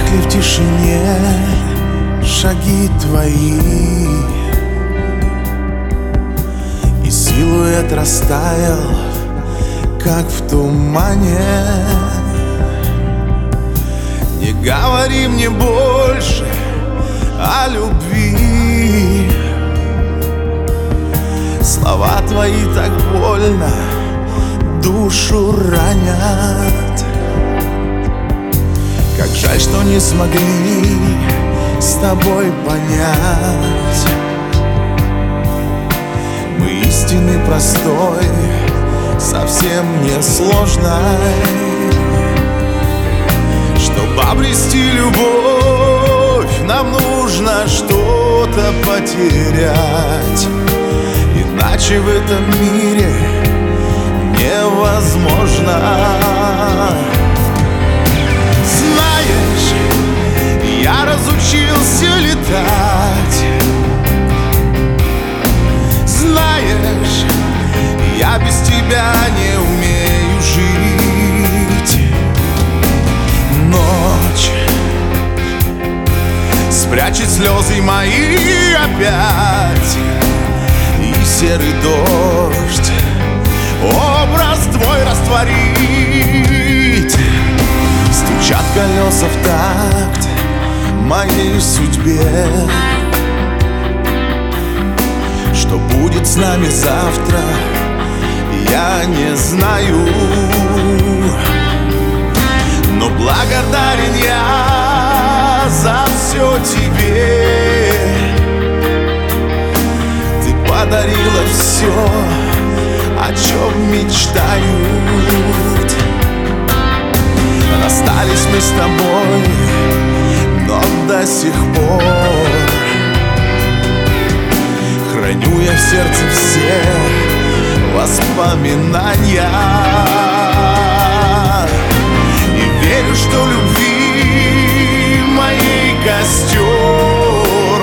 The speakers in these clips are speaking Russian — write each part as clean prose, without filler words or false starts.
ли в тишине шаги твои, и силуэт растаял, как в тумане. Не говори мне больше о любви, слова твои так больно душу ранят. Как жаль, что не смогли с тобой понять мы истины простой, совсем не сложной. Чтобы обрести любовь, нам нужно что-то потерять, иначе в этом мире невозможно. Знаешь, я разучился летать. Знаешь, я без тебя не умею жить. Ночь спрячет слезы мои опять, и серый дождь образ твой растворить. Стучат колеса в такт моей судьбе. Что будет с нами завтра, я не знаю, но благодарен я за все тебе. Ты подарила все, о чем мечтают. Расстались мы с тобой, но до сих пор храню я в сердце все воспоминания. И верю, что любви моей костер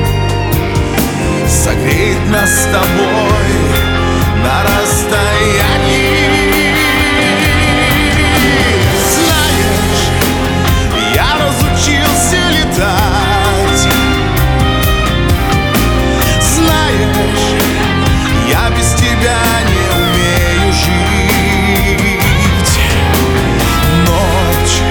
согреет нас с тобой на расстоянии. Знаешь, я разучился летать. Знаешь, я без тебя не умею жить. Ночь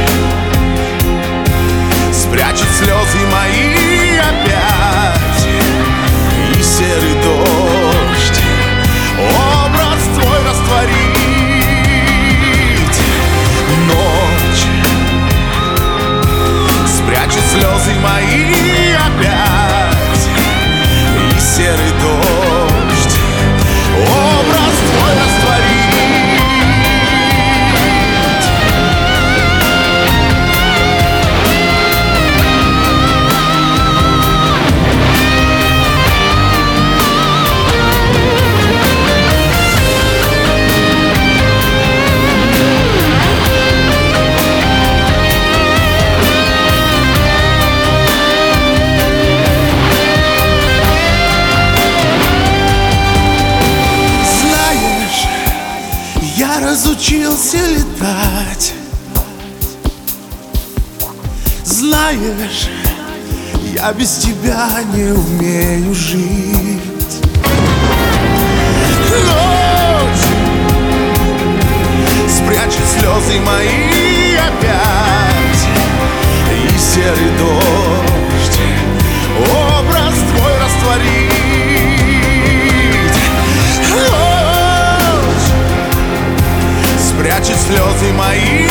спрячет слезы мои опять, и серый дождь образ твой растворить. Ночь спрячет слезы мои опять, и серый дождь образ твой растворить. Я разучился летать. Знаешь, я без тебя не умею жить. Ночь спрячет слезы мои опять, и серый дождь образ твой растворить. Ночь спрячет слезы мои